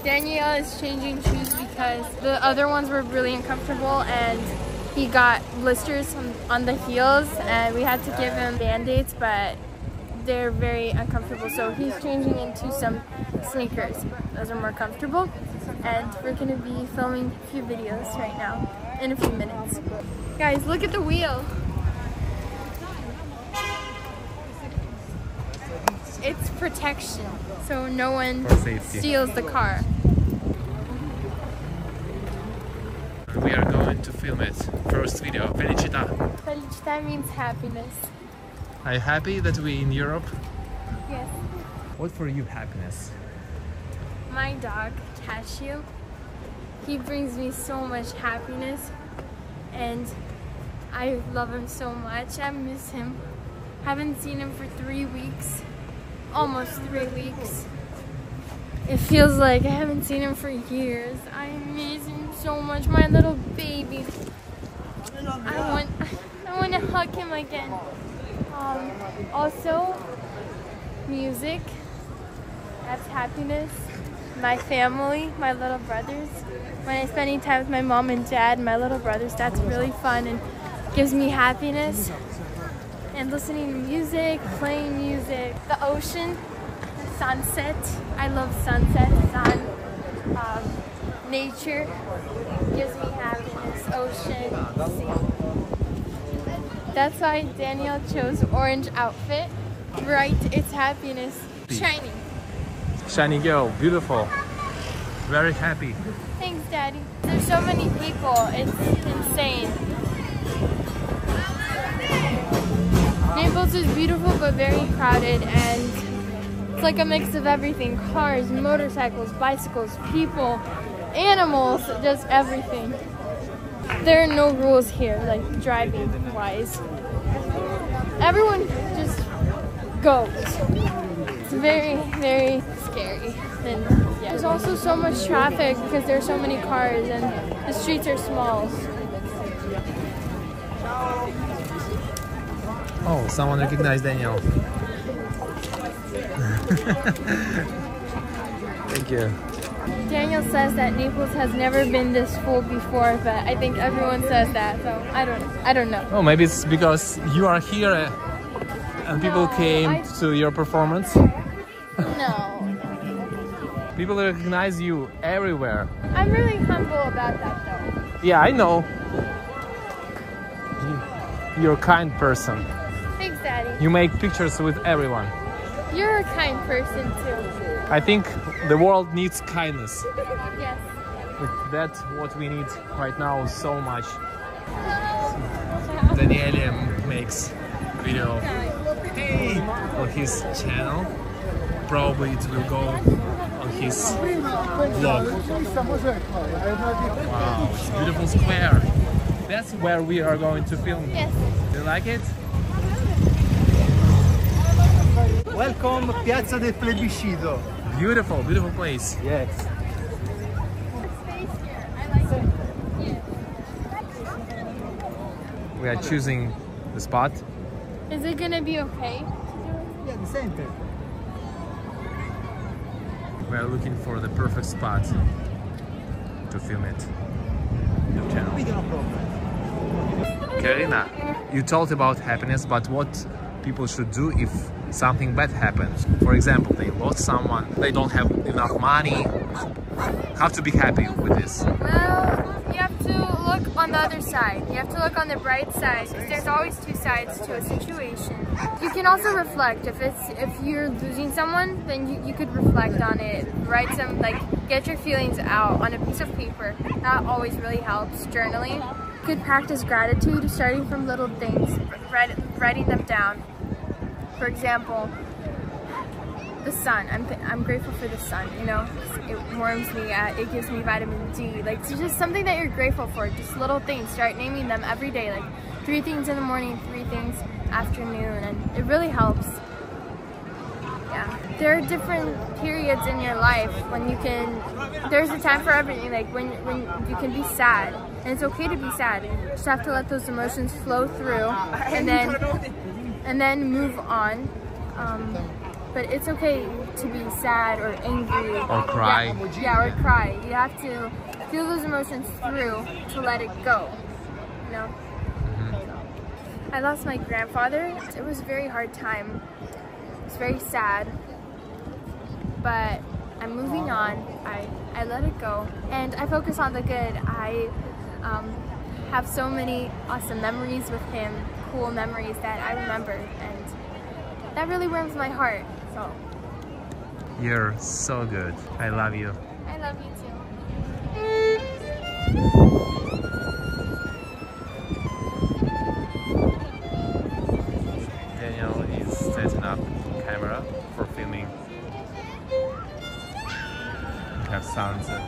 Daniel is changing shoes because the other ones were really uncomfortable and he got blisters on the heels and we had to give him band-aids, but they're very uncomfortable. So he's changing into some sneakers. Those are more comfortable. And we're gonna be filming a few videos right now in a few minutes. Guys, look at the wheel. It's protection, so no one steals the car. We are going to film it. First video, Felicità. Felicità means happiness. Are you happy that we're in Europe? Yes. What for you happiness? My dog, Cashew, he brings me so much happiness and I love him so much. I miss him. Haven't seen him for 3 weeks. Almost 3 weeks. It feels like I haven't seen him for years. I miss him so much, my little baby. I want to hug him again. Also, music. That's happiness. My family, my little brothers. When I'm spending time with my mom and dad, my little brothers, that's really fun and gives me happiness. And listening to music, playing music, the ocean, the sunset. I love sunset, sun, nature gives me happiness, ocean, sea. That's why Daniel chose orange outfit. Bright, it's happiness. Shiny. Shiny girl, beautiful. Very happy. Thanks, Daddy. There's so many people, it's insane. Naples is beautiful but very crowded and it's like a mix of everything. Cars, motorcycles, bicycles, people, animals, just everything. There are no rules here, like driving wise. Everyone just goes. It's very, very scary. And yeah. There's also so much traffic because there are so many cars and the streets are small. Oh, someone recognized Daniel. Thank you. Daniel says that Naples has never been this full before, but I think everyone says that, so I don't know. Oh, maybe it's because you are here and people came to your performance. No. People recognize you everywhere. I'm really humble about that though. Yeah, I know. You're a kind person. Thanks, Daddy. You make pictures with everyone. You're a kind person too. I think the world needs kindness. Yes. That's what we need right now so much. Daniele makes video on his channel. Probably it will go on his vlog. Wow, it's a beautiful square. That's where we are going to film. Yes. Do you like it? Welcome, Piazza del Plebiscito. Beautiful, beautiful place. Yes. We are choosing the spot. Is it gonna be okay? Yeah, the center. We are looking for the perfect spot to film it. The channel. Karina, you told about happiness, but what people should do if something bad happens? For example, they lost someone, they don't have enough money. How to be happy with this? Well, you have to look on the other side. You have to look on the bright side because there's always two sides to a situation. You can also reflect. If you're losing someone, then you could reflect on it. Write some, get your feelings out on a piece of paper. That always really helps. Journaling. You could practice gratitude starting from little things, writing them down. For example, the sun. I'm grateful for the sun, you know. It warms me, it gives me vitamin D. It's just something that you're grateful for, just little things. Start naming them every day, 3 things in the morning, 3 things afternoon, and it really helps. Yeah. There are different periods in your life when you can, there's a time for everything, when you can be sad. And it's okay to be sad. You just have to let those emotions flow through and then move on. but it's okay to be sad or angry. Or cry. Yeah, or cry. You have to feel those emotions through to let it go, you know? I lost my grandfather. It was a very hard time. It was very sad, but I'm moving on. I let it go, and I focus on the good. I have so many awesome memories with him, cool memories that I remember, and that really warms my heart. So You're so good. I love you. I love you too. Daniel is setting up camera for filming. We have sunset.